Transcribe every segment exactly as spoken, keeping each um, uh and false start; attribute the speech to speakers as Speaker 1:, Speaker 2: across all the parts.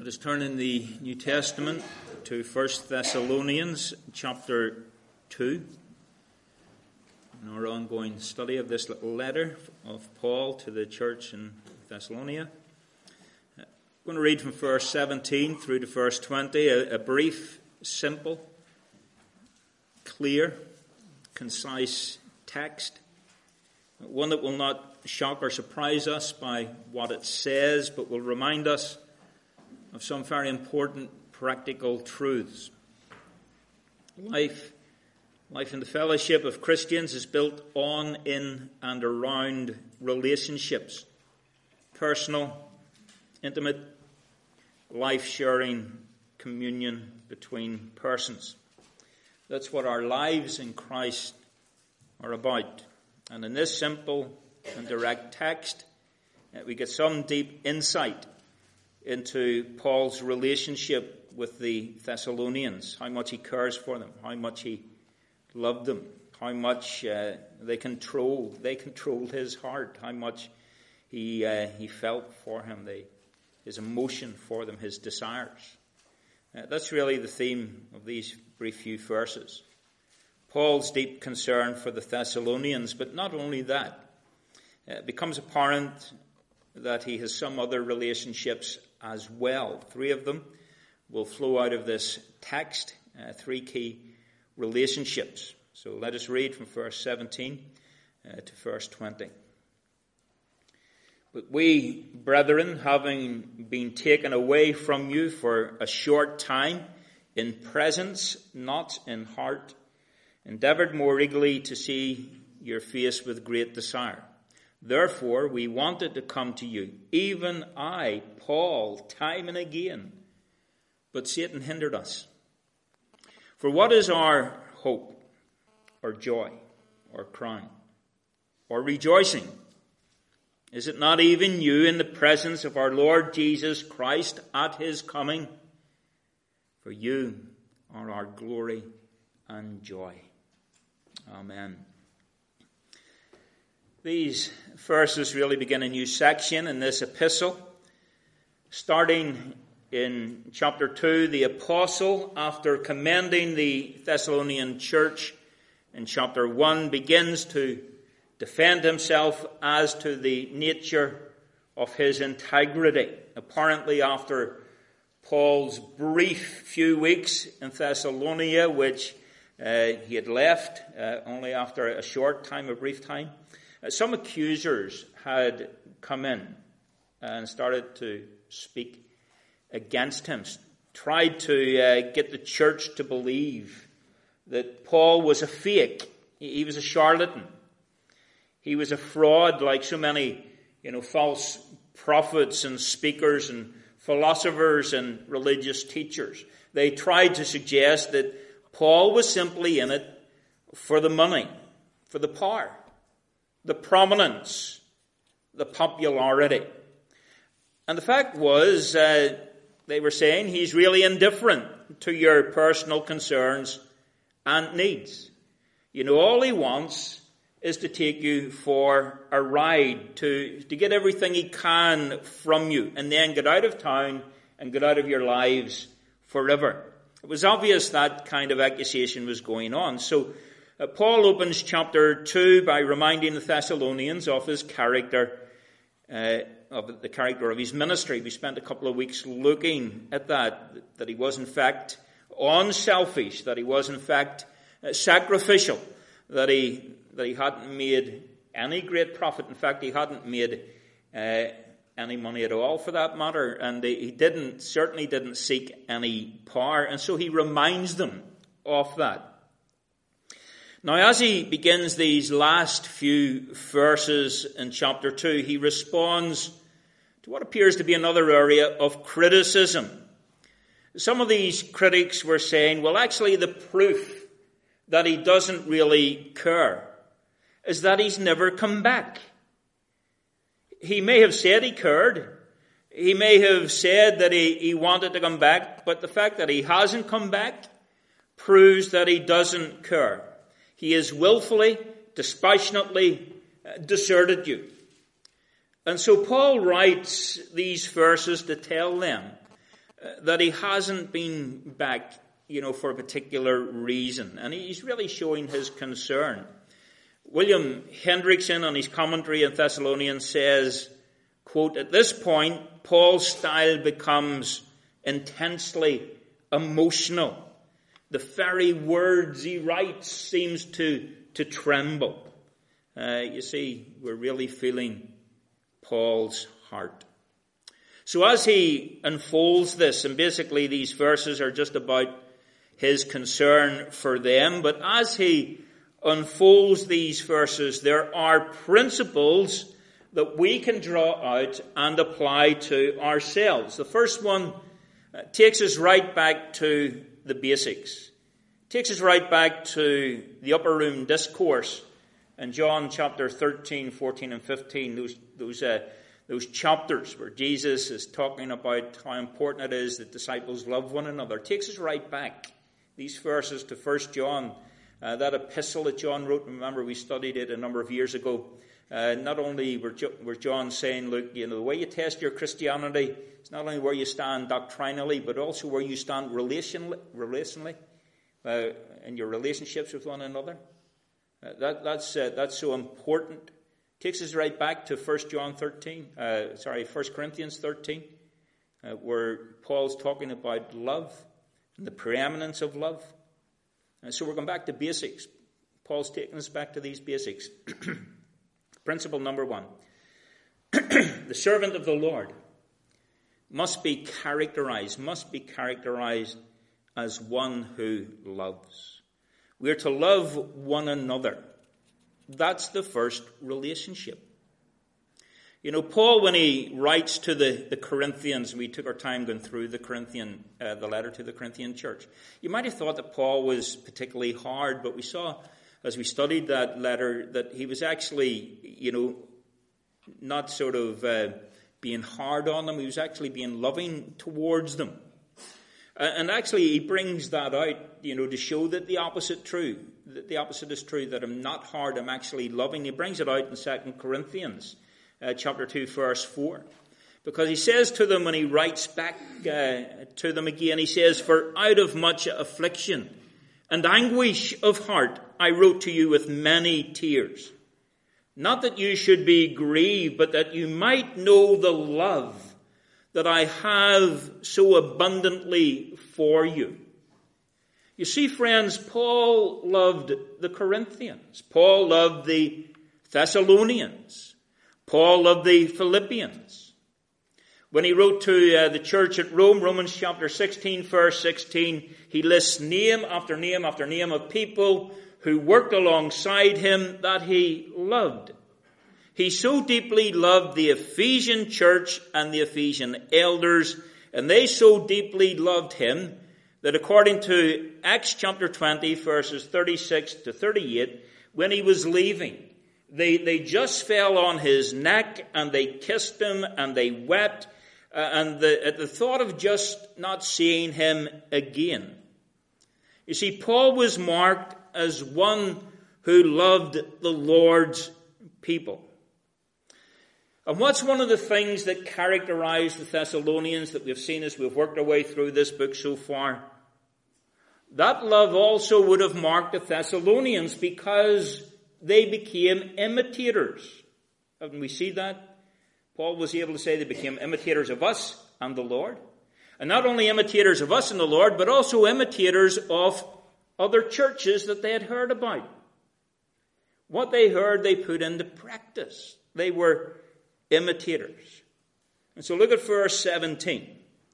Speaker 1: Let us turn in the New Testament to First Thessalonians chapter two. In our ongoing study of this little letter of Paul to the church in Thessalonica. I'm going to read from verse seventeen through to verse twenty, a, a brief, simple, clear, concise text. One that will not shock or surprise us by what it says, but will remind us of some very important practical truths. Life, life in the fellowship of Christians is built on, in, and around relationships. Personal, intimate, life-sharing communion between persons. That's what our lives in Christ are about. And in this simple and direct text, we get some deep insight into Paul's relationship with the Thessalonians, how much he cares for them, how much he loved them, how much uh, they controlled, they controlled his heart, how much he uh, he felt for him, they, his emotion for them, his desires. Uh, that's really the theme of these brief few verses. Paul's deep concern for the Thessalonians, but not only that, uh, it becomes apparent that he has some other relationships as well. Three of them will flow out of this text, uh, three key relationships. So let us read from verse seventeen uh, to verse twenty. But we, brethren, having been taken away from you for a short time, in presence, not in heart, endeavoured more eagerly to see your face with great desire. Therefore, we wanted to come to you, even I, Paul, time and again. But Satan hindered us. For what is our hope, or joy, or crown, or rejoicing? Is it not even you in the presence of our Lord Jesus Christ at his coming? For you are our glory and joy. Amen. These verses really begin a new section in this epistle. Starting in chapter two, the apostle, after commending the Thessalonian church in chapter one, begins to defend himself as to the nature of his integrity. Apparently, after Paul's brief few weeks in Thessalonica, which uh, he had left uh, only after a short time, a brief time, some accusers had come in and started to speak against him, tried to uh, get the church to believe that Paul was a fake. He was a charlatan. He was a fraud, like so many, you know, false prophets and speakers and philosophers and religious teachers. They tried to suggest that Paul was simply in it for the money, for the power, the prominence, the popularity. And the fact was, uh, they were saying he's really indifferent to your personal concerns and needs. You know, all he wants is to take you for a ride, to, to get everything he can from you, and then get out of town and get out of your lives forever. It was obvious that kind of accusation was going on. So Uh, Paul opens chapter two by reminding the Thessalonians of his character, uh, of the character of his ministry. We spent a couple of weeks looking at that, that he was in fact unselfish, that he was in fact uh, sacrificial, that he that he hadn't made any great profit. In fact, he hadn't made uh, any money at all, for that matter, and he didn't certainly didn't seek any power, and so he reminds them of that. Now, as he begins these last few verses in chapter two, he responds to what appears to be another area of criticism. Some of these critics were saying, well, actually, the proof that he doesn't really care is that he's never come back. He may have said he cared. He may have said that he, he wanted to come back, but the fact that he hasn't come back proves that he doesn't care. He has willfully, dispassionately deserted you. And so Paul writes these verses to tell them that he hasn't been back, you know, for a particular reason. And he's really showing his concern. William Hendrickson, on his commentary on Thessalonians, says, quote, "At this point, Paul's style becomes intensely emotional. The very words he writes seems to, to tremble." Uh, you see, we're really feeling Paul's heart. So as he unfolds this, and basically these verses are just about his concern for them, but as he unfolds these verses, there are principles that we can draw out and apply to ourselves. The first one uh, takes us right back to the basics. Takes us right back to the upper room discourse in John chapter thirteen, fourteen, and fifteen. Those those uh, those chapters where Jesus is talking about how important it is that disciples love one another. Takes us right back. These verses to First John, uh, that epistle that John wrote. Remember, we studied it a number of years ago. Uh, not only were, jo- were John saying, look, you know, the way you test your Christianity, it's not only where you stand doctrinally, but also where you stand relationally, relationally uh, in your relationships with one another. Uh, that, that's uh, that's so important. Takes us right back to First John thirteen, uh, sorry, First Corinthians thirteen, uh, where Paul's talking about love and the preeminence of love. And so we're going back to basics. Paul's taking us back to these basics. Principle number one. The servant of the Lord must be characterized, must be characterized as one who loves. We are to love one another. That's the first relationship. You know, Paul, when he writes to the, the Corinthians, we took our time going through the Corinthian, uh, the letter to the Corinthian church. You might have thought that Paul was particularly hard, but we saw as we studied that letter that he was actually, you know, not sort of uh, being hard on them. He was actually being loving towards them. Uh, and actually he brings that out, you know, to show that the opposite true. That the opposite is true, that I'm not hard, I'm actually loving. He brings it out in Second Corinthians uh, chapter two, verse four. Because he says to them when he writes back uh, to them again, he says, "For out of much affliction and anguish of heart I wrote to you with many tears. Not that you should be grieved, but that you might know the love that I have so abundantly for you." You see, friends, Paul loved the Corinthians. Paul loved the Thessalonians. Paul loved the Philippians. When he wrote to uh, the church at Rome, Romans chapter sixteen, verse sixteen, he lists name after name after name of people who worked alongside him that he loved. He so deeply loved the Ephesian church and the Ephesian elders, and they so deeply loved him that according to Acts chapter twenty, verses thirty-six to thirty-eight, when he was leaving, they, they just fell on his neck and they kissed him and they wept, uh, and the, at the thought of just not seeing him again. You see, Paul was marked as one who loved the Lord's people. And what's one of the things that characterized the Thessalonians that we've seen as we've worked our way through this book so far? That love also would have marked the Thessalonians because they became imitators. Haven't we seen that? Paul was able to say they became imitators of us and the Lord. And not only imitators of us and the Lord, but also imitators of other churches that they had heard about. What they heard, they put into practice. They were imitators. And so look at verse seventeen.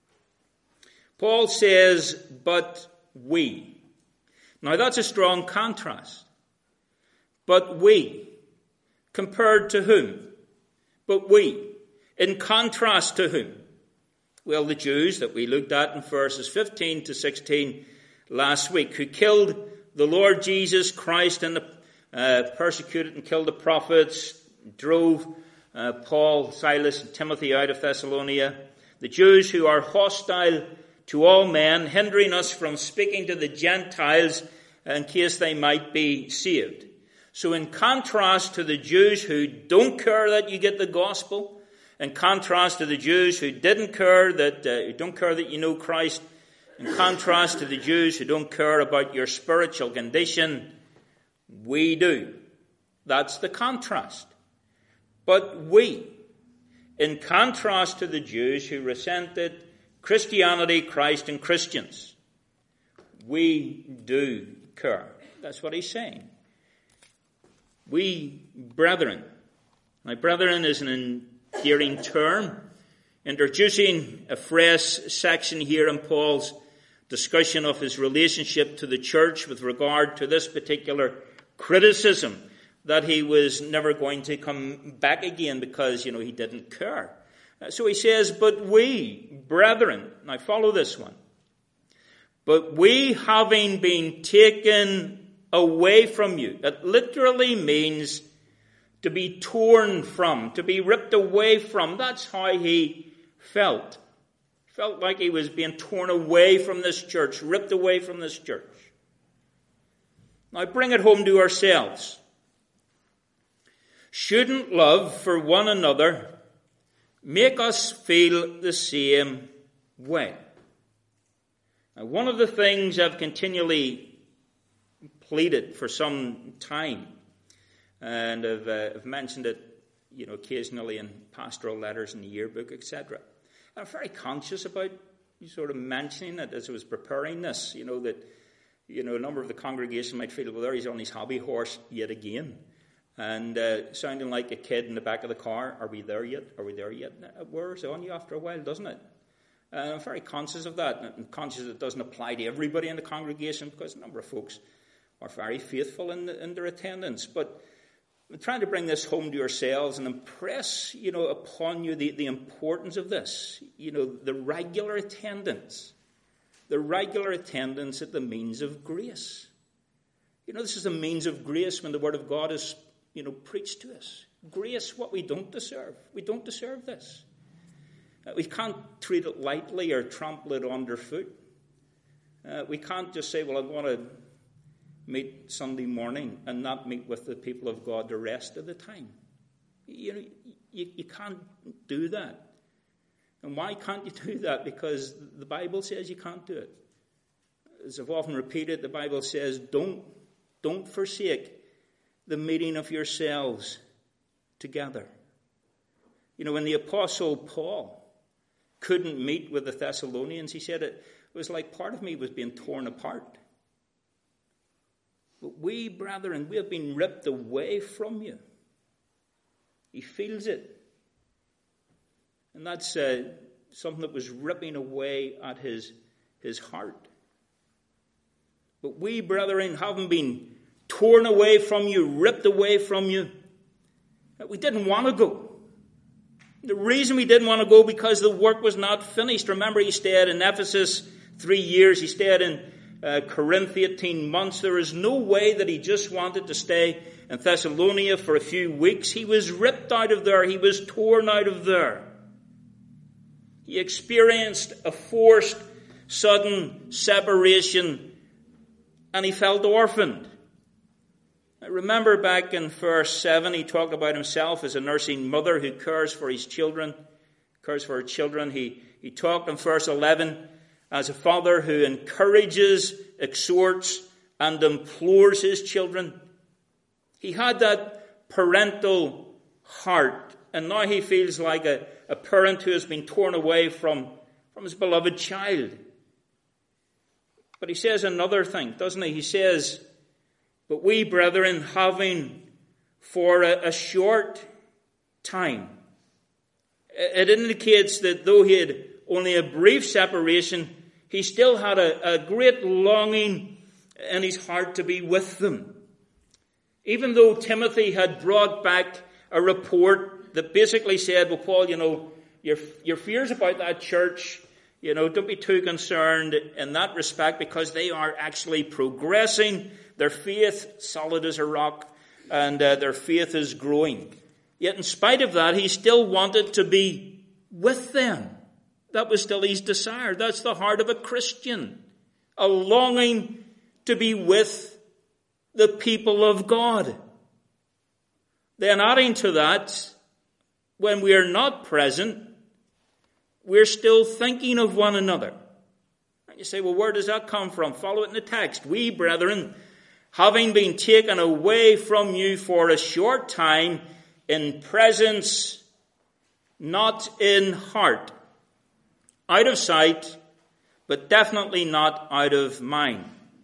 Speaker 1: Paul says, "But we." Now that's a strong contrast. But we. Compared to whom? But we. In contrast to whom? Well, the Jews that we looked at in verses fifteen to sixteen last week, who killed the Lord Jesus Christ and the, uh, persecuted and killed the prophets, drove uh, Paul, Silas, and Timothy out of Thessalonica. The Jews who are hostile to all men, hindering us from speaking to the Gentiles in case they might be saved. So in contrast to the Jews who don't care that you get the gospel, in contrast to the Jews who didn't care that, uh, who don't care that you know Christ, in contrast to the Jews who don't care about your spiritual condition, we do. That's the contrast. But we, in contrast to the Jews who resented Christianity, Christ, and Christians, we do care. That's what he's saying. We, brethren. Now, brethren is an endearing term, introducing a fresh section here in Paul's discussion of his relationship to the church with regard to this particular criticism that he was never going to come back again because, you know, he didn't care. So he says, but we, brethren, now follow this one, but we having been taken away from you, that literally means to be torn from, to be ripped away from. That's how he felt. Felt like he was being torn away from this church, ripped away from this church. Now bring it home to ourselves. Shouldn't love for one another make us feel the same way? Now, one of the things I've continually pleaded for some time, and I've, uh, I've mentioned it, you know, occasionally in pastoral letters in the yearbook, et cetera. I'm very conscious about sort of mentioning it as I was preparing this, you know, that, you know, a number of the congregation might feel, well, there he's on his hobby horse yet again. And uh, sounding like a kid in the back of the car, are we there yet? Are we there yet? It wears on you after a while, doesn't it? Uh, I'm very conscious of that, and conscious it doesn't apply to everybody in the congregation because a number of folks are very faithful in, the, in their attendance. But I'm trying to bring this home to yourselves and impress, you know, upon you the, the importance of this. You know, the regular attendance. The regular attendance at the means of grace. You know, this is a means of grace when the Word of God is, you know, preached to us. Grace, what we don't deserve. We don't deserve this. Uh, we can't treat it lightly or trample it underfoot. Uh, we can't just say, well, I want to meet Sunday morning and not meet with the people of God the rest of the time. You know, you, you can't do that. And why can't you do that? Because the Bible says you can't do it. As I've often repeated, the Bible says, don't, don't forsake the meeting of yourselves together. You know, when the Apostle Paul couldn't meet with the Thessalonians, he said it was like part of me was being torn apart. But we, brethren, we have been ripped away from you. He feels it. And that's uh, something that was ripping away at his, his heart. But we, brethren, haven't been torn away from you, ripped away from you. We didn't want to go. The reason we didn't want to go because the work was not finished. Remember, he stayed in Ephesus three years. He stayed in uh, Corinth eighteen months. There is no way that he just wanted to stay in Thessalonica for a few weeks. He was ripped out of there. He was torn out of there. He experienced a forced, sudden separation, and he felt orphaned. I remember back in verse seven, he talked about himself as a nursing mother who cares for his children, cares for her children. He, he talked in verse eleven as a father who encourages, exhorts, and implores his children. He had that parental heart, and now he feels like a, a parent who has been torn away from, from his beloved child. But he says another thing, doesn't he? He says, but we, brethren, having for a, a short time. It indicates that though he had only a brief separation, he still had a, a great longing in his heart to be with them. Even though Timothy had brought back a report that basically said, well, Paul, you know, your, your fears about that church, you know, don't be too concerned in that respect because they are actually progressing. Their faith, solid as a rock, and uh, their faith is growing. Yet in spite of that, he still wanted to be with them. That was still his desire. That's the heart of a Christian. A longing to be with the people of God. Then adding to that, when we are not present, we're still thinking of one another. And you say, well, where does that come from? Follow it in the text. We, brethren, having been taken away from you for a short time, in presence, not in heart, out of sight, but definitely not out of mind.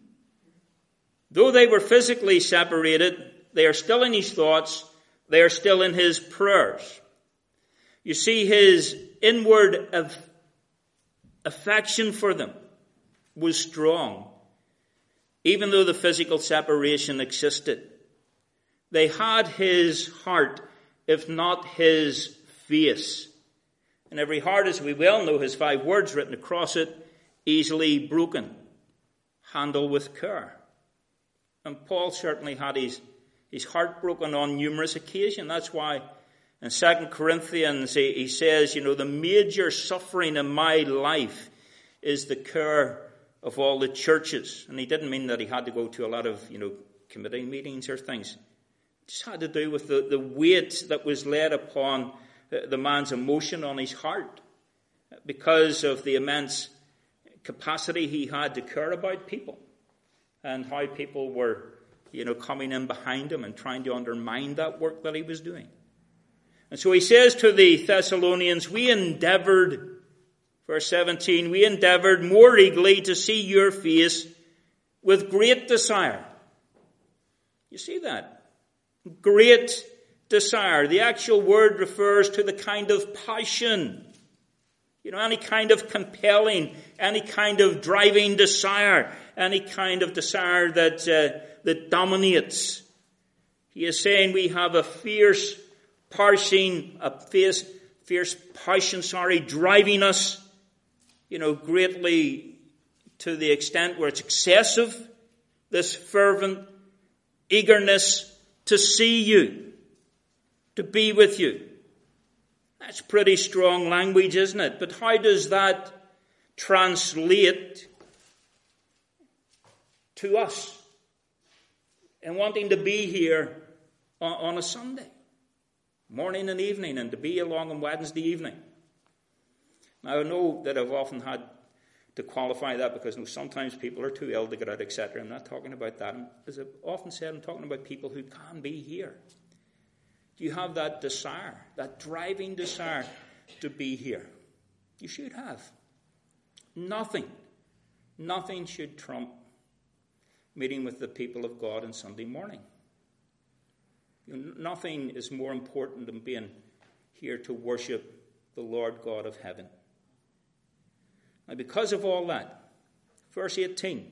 Speaker 1: Though they were physically separated, they are still in his thoughts, they are still in his prayers. You see, his inward of affection for them was strong, even though the physical separation existed. They had his heart, if not his face. And every heart, as we well know, has five words written across it: easily broken, handle with care. And Paul certainly had his, his heart broken on numerous occasions. That's why in Second Corinthians he, he says, you know, the major suffering in my life is the care of all the churches. And he didn't mean that he had to go to a lot of, you know, committee meetings or things. It just had to do with the, the weight that was laid upon the, the man's emotion on his heart because of the immense capacity he had to care about people and how people were, you know, coming in behind him and trying to undermine that work that he was doing. And so he says to the Thessalonians, we endeavored, verse seventeen, we endeavored more eagerly to see your face with great desire. You see that? Great desire. The actual word refers to the kind of passion, you know, any kind of compelling, any kind of driving desire, any kind of desire that uh, that dominates. He is saying we have a fierce passion, a fierce, fierce passion, sorry, driving us, you know, greatly to the extent where it's excessive, this fervent eagerness to see you, to be with you. That's pretty strong language, isn't it? But how does that translate to us in wanting to be here on, on a Sunday, morning and evening, and to be along on Wednesday evening? Now, I know that I've often had to qualify that because you know, sometimes people are too ill to get out, et cetera. I'm not talking about that. As I've often said, I'm talking about people who can be here. Do you have that desire, that driving desire to be here? You should have. Nothing, nothing should trump meeting with the people of God on Sunday morning. You know, nothing is more important than being here to worship the Lord God of heaven. Now, because of all that, verse eighteen,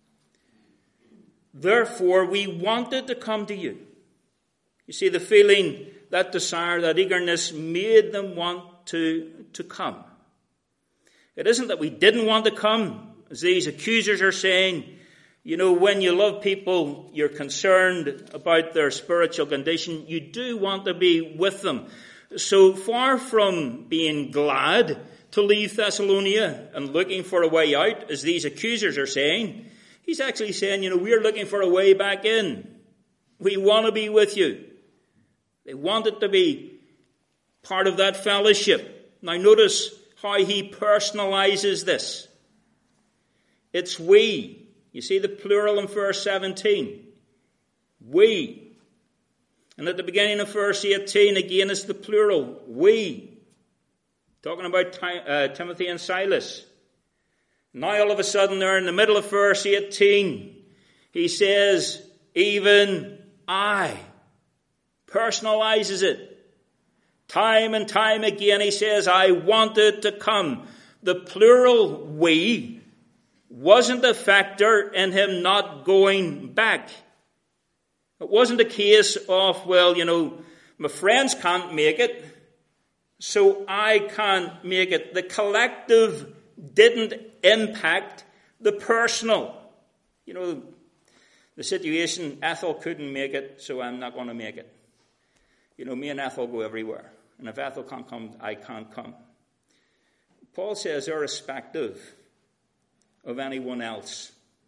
Speaker 1: therefore we wanted to come to you. You see, the feeling, that desire, that eagerness made them want to, to come. It isn't that we didn't want to come, as these accusers are saying. You know, when you love people, you're concerned about their spiritual condition. You do want to be with them. So far from being glad to leave Thessalonica and looking for a way out, as these accusers are saying, he's actually saying, you know, we're looking for a way back in. We want to be with you. They wanted to be part of that fellowship. Now notice how he personalizes this. It's we. You see the plural in verse seventeen. We. And at the beginning of verse eighteen, again, it's the plural. We. Talking about uh, Timothy and Silas. Now all of a sudden they're in the middle of verse eighteen. He says, even I. Personalizes it. Time and time again he says, I wanted to come. The plural we wasn't a factor in him not going back. It wasn't a case of, well, you know, my friends can't make it, so I can't make it. The collective didn't impact the personal. You know, the situation, Ethel couldn't make it, so I'm not going to make it. You know, me and Ethel go everywhere. And if Ethel can't come, I can't come. Paul says, irrespective of anyone else,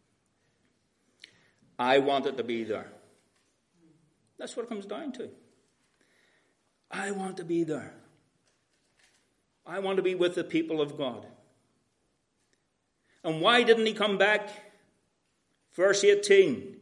Speaker 1: I wanted to be there. That's what it comes down to. I want to be there. I want to be with the people of God. And why didn't he come back? Verse eighteen.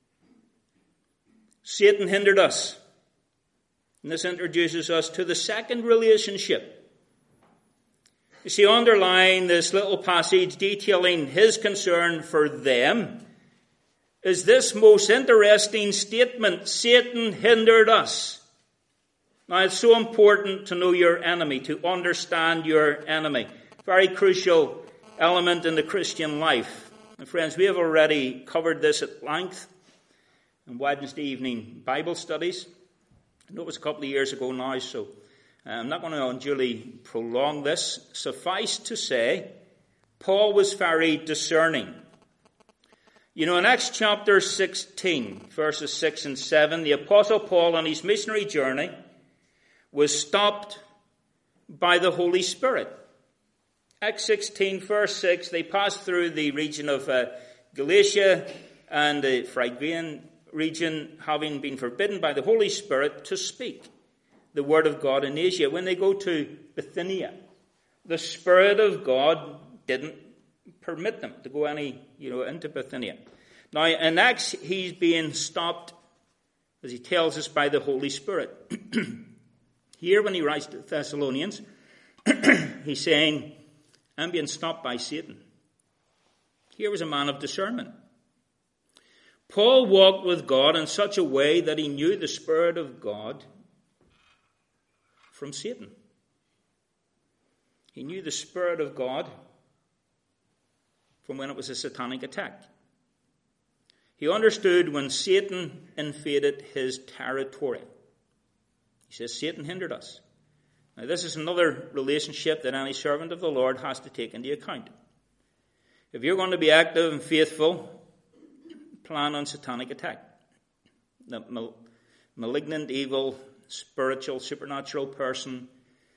Speaker 1: Satan hindered us. And this introduces us to the second relationship. You see, underlying this little passage detailing his concern for them is this most interesting statement: Satan hindered us. Now, it's so important to know your enemy, to understand your enemy. Very crucial element in the Christian life. And friends, we have already covered this at length in Wednesday evening Bible studies. I know it was a couple of years ago now, so I'm not going to unduly prolong this. Suffice to say, Paul was very discerning. You know, in Acts chapter sixteen, verses six and seven, the Apostle Paul on his missionary journey was stopped by the Holy Spirit. Acts sixteen, verse six, they passed through the region of uh, Galatia and the Phrygian region, having been forbidden by the Holy Spirit to speak the word of God in Asia. When they go to Bithynia, the Spirit of God didn't permit them to go any, you know, into Bithynia. Now, in Acts, he's being stopped, as he tells us, by the Holy Spirit. Here, when he writes to the Thessalonians, he's saying, I'm being stopped by Satan. Here was a man of discernment. Paul walked with God in such a way that he knew the Spirit of God from Satan. He knew the Spirit of God from when it was a satanic attack. He understood when Satan invaded his territory. He says, Satan hindered us. Now, this is another relationship that any servant of the Lord has to take into account. If you're going to be active and faithful, plan on satanic attack. The mal- malignant, evil, spiritual, supernatural person,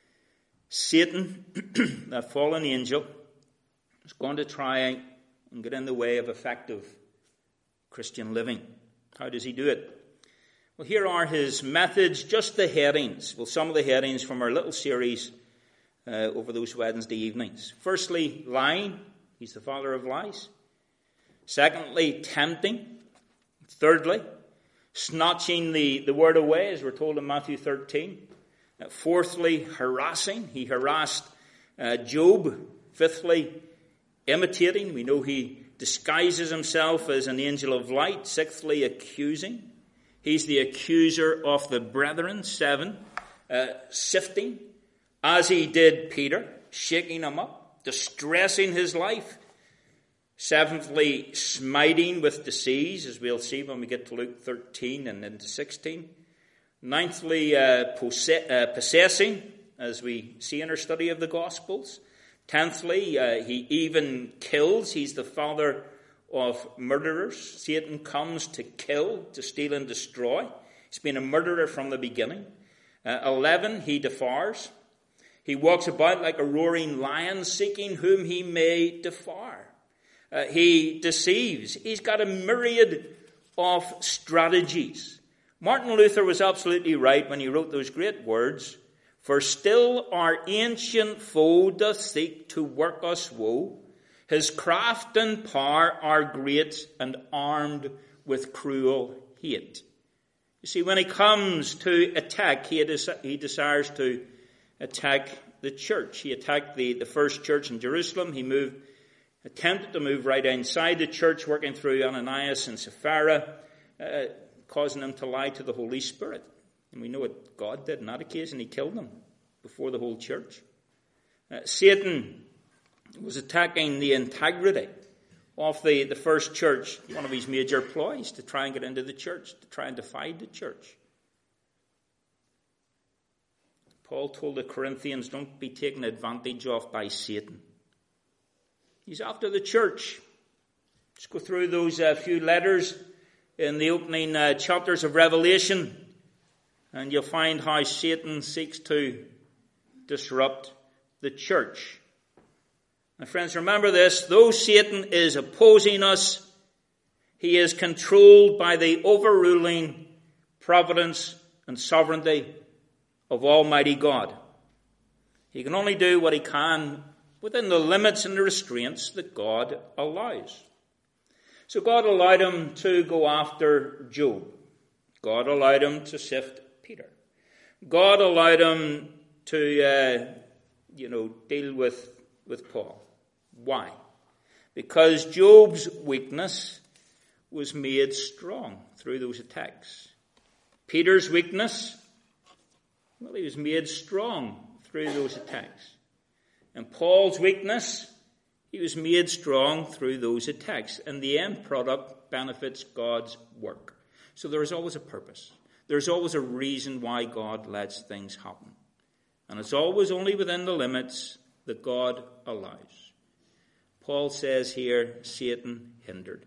Speaker 1: Satan, that fallen angel, is going to try and get in the way of effective Christian living. How does he do it? Well, here are his methods, just the headings. Well, some of the headings from our little series uh, over those Wednesday evenings. Firstly, lying. He's the father of lies. Secondly, tempting. Thirdly, snatching the, the word away, as we're told in Matthew thirteen. Uh, fourthly, harassing. He harassed uh, Job. Fifthly, imitating. We know he disguises himself as an angel of light. Sixthly, accusing. He's the accuser of the brethren. Seven, uh, sifting, as he did Peter, shaking him up, distressing his life. Seventhly, smiting with disease, as we'll see when we get to Luke thirteen and into sixteen. Ninthly, uh, possess- uh, possessing, as we see in our study of the Gospels. Tenthly, uh, he even kills. He's the father of murderers. Satan comes to kill, to steal and destroy. He's been a murderer from the beginning. Uh, Eleven, he devours. He walks about like a roaring lion, seeking whom he may devour. Uh, he deceives. He's got a myriad of strategies. Martin Luther was absolutely right when he wrote those great words, "For still our ancient foe doth seek to work us woe. His craft and power are great and armed with cruel hate." You see, when he comes to attack, he, des- he desires to attack the church. He attacked the, the first church in Jerusalem. He moved, attempted to move right inside the church, working through Ananias and Sapphira, uh, causing them to lie to the Holy Spirit. And we know what God did on that occasion. He killed them before the whole church. Uh, Satan was attacking the integrity of the, the first church, one of his major ploys, to try and get into the church, to try and divide the church. Paul told the Corinthians, don't be taken advantage of by Satan. He's after the church. Let's go through those uh, few letters in the opening uh, chapters of Revelation, and you'll find how Satan seeks to disrupt the church. My friends, remember this: though Satan is opposing us, he is controlled by the overruling providence and sovereignty of Almighty God. He can only do what he can within the limits and the restraints that God allows. So God allowed him to go after Job. God allowed him to sift Peter. God allowed him to, uh, you know, deal with, with Paul. Why? Because Job's weakness was made strong through those attacks. Peter's weakness, well, he was made strong through those attacks. And Paul's weakness, he was made strong through those attacks. And the end product benefits God's work. So there is always a purpose. There's always a reason why God lets things happen. And it's always only within the limits that God allows. Paul says here, Satan hindered.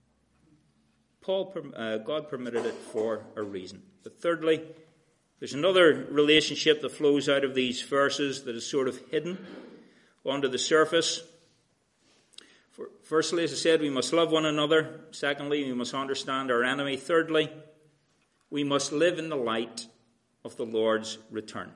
Speaker 1: Paul, uh, God permitted it for a reason. But thirdly, there's another relationship that flows out of these verses that is sort of hidden onto the surface. For, firstly, as I said, we must love one another. Secondly, we must understand our enemy. Thirdly, we must live in the light of the Lord's return.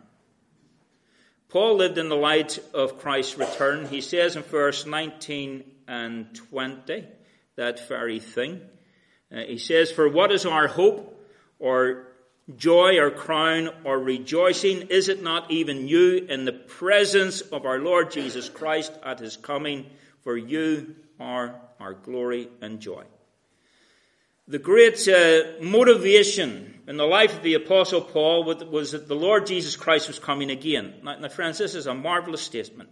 Speaker 1: Paul lived in the light of Christ's return. He says in verse nineteen and twenty, that very thing. Uh, he says, for what is our hope, or joy, or crown, or rejoicing? Is it not even you in the presence of our Lord Jesus Christ at his coming? For you are our glory and joy. The great uh, motivation in the life of the Apostle Paul was that the Lord Jesus Christ was coming again. Now, now, friends, this is a marvelous statement.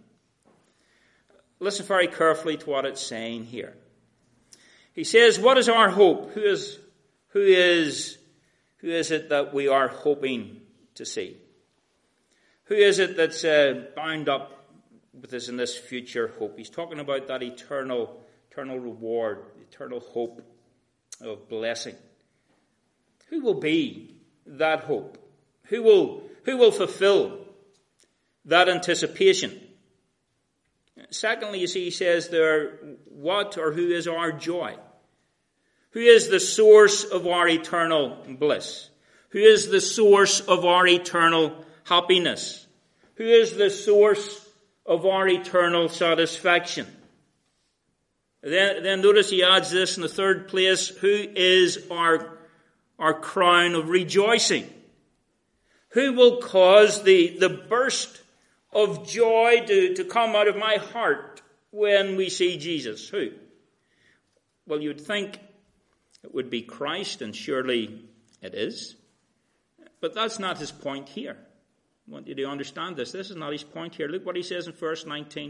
Speaker 1: Listen very carefully to what it's saying here. He says, what is our hope? Who is, who is, who is it that we are hoping to see? Who is it that's uh, bound up with us in this future hope? He's talking about that eternal, eternal reward, eternal hope of blessing. Who will be that hope? Who will, who will fulfill that anticipation? Secondly, you see, he says there, what or who is our joy? Who is the source of our eternal bliss? Who is the source of our eternal happiness? Who is the source of our eternal satisfaction? Then, then notice he adds this in the third place. Who is our, our crown of rejoicing? Who will cause the, the burst of joy to, to come out of my heart when we see Jesus? Who? Well, you'd think it would be Christ, and surely it is. But that's not his point here. I want you to understand this. This is not his point here. Look what he says in verse nineteen.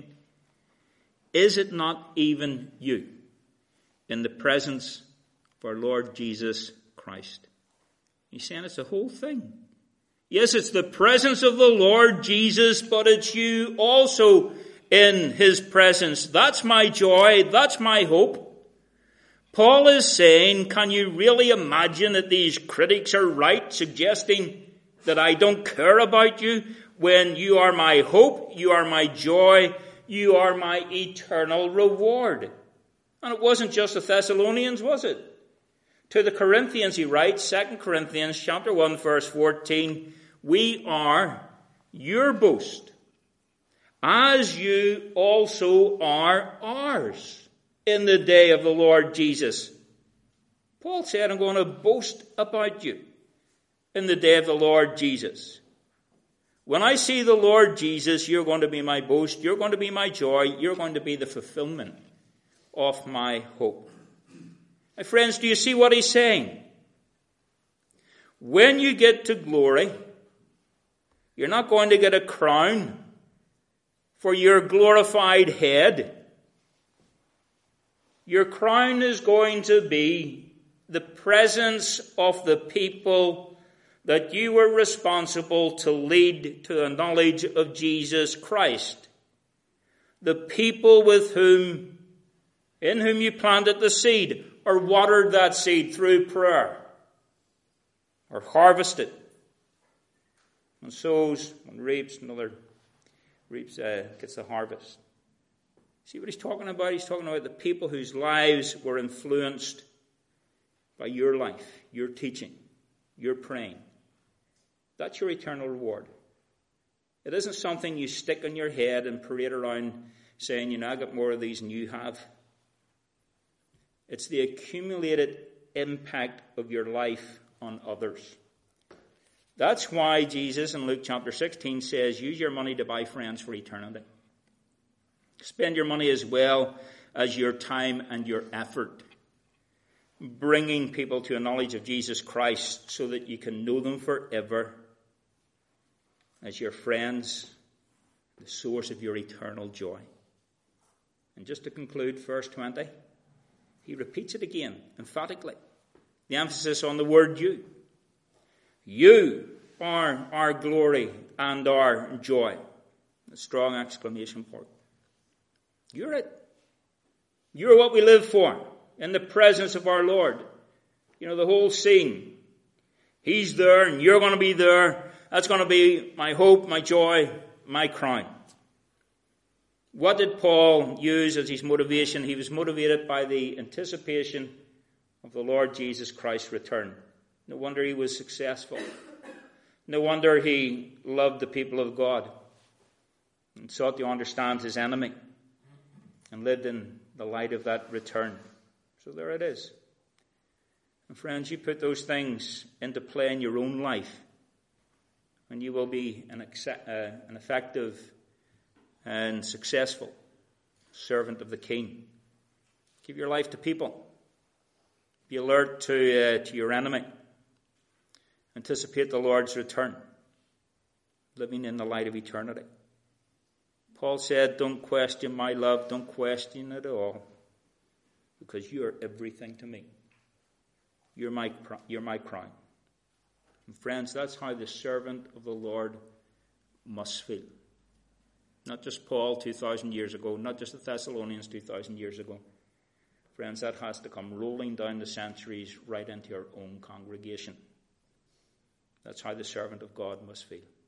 Speaker 1: Is it not even you in the presence of our Lord Jesus Christ? He's saying it's the whole thing. Yes, it's the presence of the Lord Jesus, but it's you also in his presence. That's my joy. That's my hope. Paul is saying, can you really imagine that these critics are right, suggesting that I don't care about you when you are my hope, you are my joy, you are my eternal reward? And it wasn't just the Thessalonians, was it? To the Corinthians he writes, Second Corinthians chapter one, verse fourteen, we are your boast, as you also are ours in the day of the Lord Jesus. Paul said, I'm going to boast about you in the day of the Lord Jesus. When I see the Lord Jesus, you're going to be my boast, you're going to be my joy, you're going to be the fulfillment of my hope. My friends, do you see what he's saying? When you get to glory, you're not going to get a crown for your glorified head. Your crown is going to be the presence of the people that you were responsible to lead to the knowledge of Jesus Christ. The people with whom, in whom you planted the seed, or watered that seed through prayer, or harvested. One sows, one reaps, another reaps, uh, gets the harvest. See what he's talking about? He's talking about the people whose lives were influenced by your life, your teaching, your praying. That's your eternal reward. It isn't something you stick on your head and parade around saying, you know, I got more of these than you have. It's the accumulated impact of your life on others. That's why Jesus in Luke chapter sixteen says, use your money to buy friends for eternity. Spend your money as well as your time and your effort, bringing people to a knowledge of Jesus Christ so that you can know them forever as your friends, the source of your eternal joy. And just to conclude, verse twenty, he repeats it again, emphatically. The emphasis on the word you. You are our glory and our joy. A strong exclamation point. You're it. You're what we live for in the presence of our Lord. You know, the whole scene. He's there and you're going to be there. That's going to be my hope, my joy, my crown. What did Paul use as his motivation? He was motivated by the anticipation of the Lord Jesus Christ's return. No wonder he was successful. No wonder he loved the people of God and sought to understand his enemy and lived in the light of that return. So there it is. And friends, you put those things into play in your own life and you will be an, uh, an effective and successful servant of the King. Give your life to people. Be alert to, uh, to your enemy. Anticipate the Lord's return, living in the light of eternity. Paul said, don't question my love, don't question it at all, because you are everything to me. You're my, you're my crown. And friends, that's how the servant of the Lord must feel. Not just Paul two thousand years ago, not just the Thessalonians two thousand years ago. Friends, that has to come rolling down the centuries right into our own congregation. That's how the servant of God must feel.